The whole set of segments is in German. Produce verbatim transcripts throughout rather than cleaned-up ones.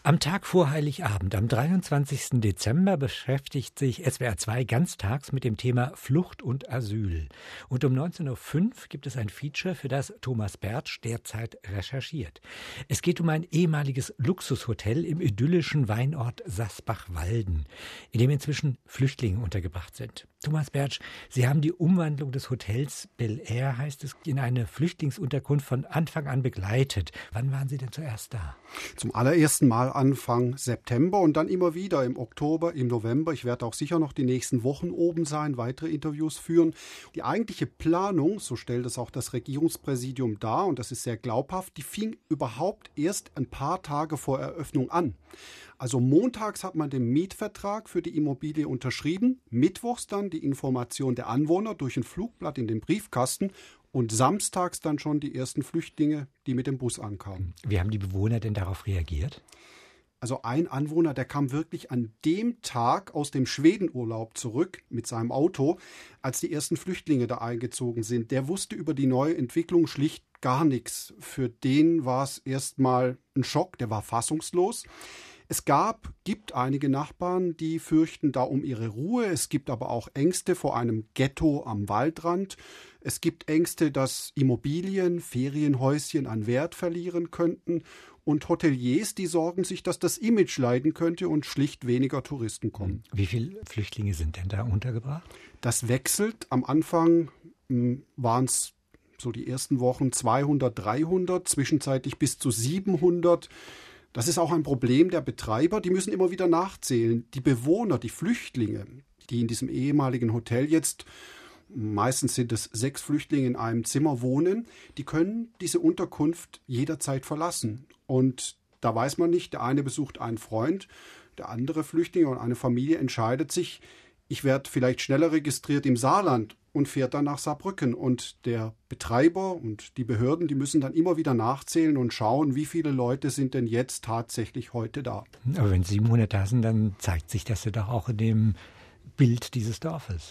Am Tag vor Heiligabend, am dreiundzwanzigsten Dezember, beschäftigt sich S W R zwei ganztags mit dem Thema Flucht und Asyl. Und um neunzehn Uhr fünf gibt es ein Feature, für das Thomas Bertsch derzeit recherchiert. Es geht um ein ehemaliges Luxushotel im idyllischen Weinort Sasbach-Walden, in dem inzwischen Flüchtlinge untergebracht sind. Thomas Bertsch, Sie haben die Umwandlung des Hotels Bel Air, heißt es, in eine Flüchtlingsunterkunft von Anfang an begleitet. Wann waren Sie denn zuerst da? Zum allerersten Mal Anfang September und dann immer wieder im Oktober, im November. Ich werde auch sicher noch die nächsten Wochen oben sein, weitere Interviews führen. Die eigentliche Planung, so stellt es auch das Regierungspräsidium dar, und das ist sehr glaubhaft, die fing überhaupt erst ein paar Tage vor Eröffnung an. Also montags hat man den Mietvertrag für die Immobilie unterschrieben, mittwochs dann die Information der Anwohner durch ein Flugblatt in den Briefkasten und samstags dann schon die ersten Flüchtlinge, die mit dem Bus ankamen. Wie haben die Bewohner denn darauf reagiert? Also ein Anwohner, der kam wirklich an dem Tag aus dem Schwedenurlaub zurück mit seinem Auto, als die ersten Flüchtlinge da eingezogen sind. Der wusste über die neue Entwicklung schlicht gar nichts. Für den war es erstmal ein Schock, der war fassungslos. Es gab, gibt einige Nachbarn, die fürchten da um ihre Ruhe. Es gibt aber auch Ängste vor einem Ghetto am Waldrand. Es gibt Ängste, dass Immobilien, Ferienhäuschen an Wert verlieren könnten. Und Hoteliers, die sorgen sich, dass das Image leiden könnte und schlicht weniger Touristen kommen. Wie viele Flüchtlinge sind denn da untergebracht? Das wechselt. Am Anfang waren es so die ersten Wochen zweihundert, dreihundert, zwischenzeitlich bis zu siebenhundert. Das ist auch ein Problem der Betreiber, die müssen immer wieder nachzählen. Die Bewohner, die Flüchtlinge, die in diesem ehemaligen Hotel jetzt, meistens sind es sechs Flüchtlinge in einem Zimmer wohnen, die können diese Unterkunft jederzeit verlassen. Und da weiß man nicht, der eine besucht einen Freund, der andere Flüchtling oder eine Familie entscheidet sich, ich werde vielleicht schneller registriert im Saarland und fährt dann nach Saarbrücken. Und der Betreiber und die Behörden, die müssen dann immer wieder nachzählen und schauen, wie viele Leute sind denn jetzt tatsächlich heute da. Aber wenn siebenhundert da sind, dann zeigt sich das ja doch auch in dem Bild dieses Dorfes.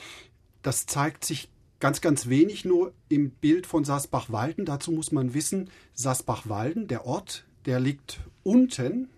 Das zeigt sich ganz, ganz wenig nur im Bild von Sasbach-Walden. Dazu muss man wissen, Sasbach-Walden, der Ort, der liegt unten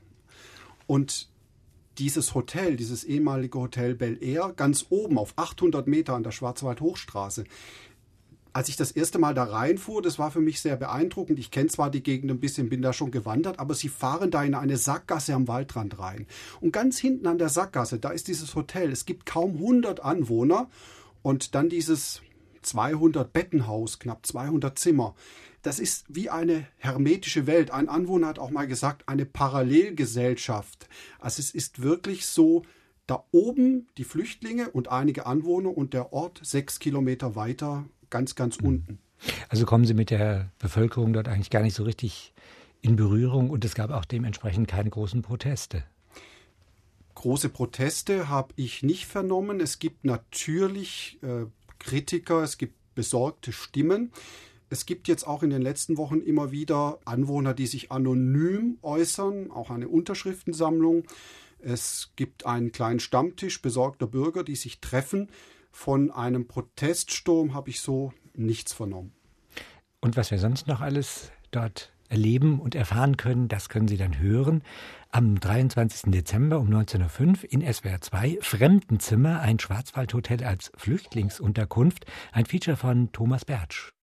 und dieses Hotel, dieses ehemalige Hotel Bel Air, ganz oben auf achthundert Meter an der Schwarzwald-Hochstraße. Als ich das erste Mal da reinfuhr, das war für mich sehr beeindruckend. Ich kenne zwar die Gegend ein bisschen, bin da schon gewandert, aber sie fahren da in eine Sackgasse am Waldrand rein. Und ganz hinten an der Sackgasse, da ist dieses Hotel. Es gibt kaum hundert Anwohner und dann dieses zweihundert Bettenhaus, knapp zweihundert Zimmer. Das ist wie eine hermetische Welt. Ein Anwohner hat auch mal gesagt, eine Parallelgesellschaft. Also es ist wirklich so, da oben die Flüchtlinge und einige Anwohner und der Ort sechs Kilometer weiter, ganz, ganz unten. Also kommen Sie mit der Bevölkerung dort eigentlich gar nicht so richtig in Berührung und es gab auch dementsprechend keine großen Proteste. Große Proteste habe ich nicht vernommen. Es gibt natürlich äh, Kritiker, es gibt besorgte Stimmen. Es gibt jetzt auch in den letzten Wochen immer wieder Anwohner, die sich anonym äußern, auch eine Unterschriftensammlung. Es gibt einen kleinen Stammtisch besorgter Bürger, die sich treffen. Von einem Proteststurm habe ich so nichts vernommen. Und was wir sonst noch alles dort erleben und erfahren können, das können Sie dann hören. Am dreiundzwanzigsten Dezember um neunzehn Uhr fünf in S W R zwei Fremdenzimmer, ein Schwarzwaldhotel als Flüchtlingsunterkunft, ein Feature von Thomas Bertsch.